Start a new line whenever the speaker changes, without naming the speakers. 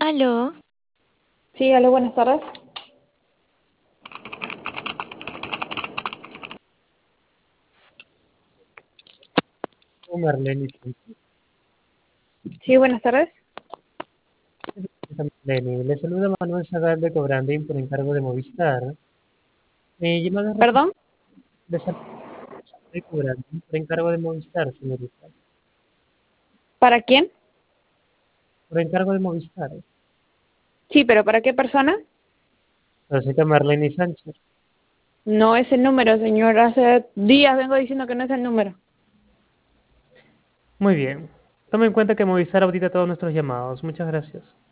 Aló,
Sí, aló, buenas tardes.
Marlene,
Sí, buenas tardes.
Marlene, le saluda Manuel Zagal de Cobrandín por encargo de Movistar. Llamada
¿Perdón?
de saluda de Cobrandín por encargo de Movistar, señorita.
¿Para quién?
Por encargo de Movistar.
Sí, pero ¿para qué persona?
La señorita Marlene Sánchez.
No es el número, señor. Hace días vengo diciendo que no es el número.
Muy bien. Tome en cuenta que Movistar audita todos nuestros llamados. Muchas gracias.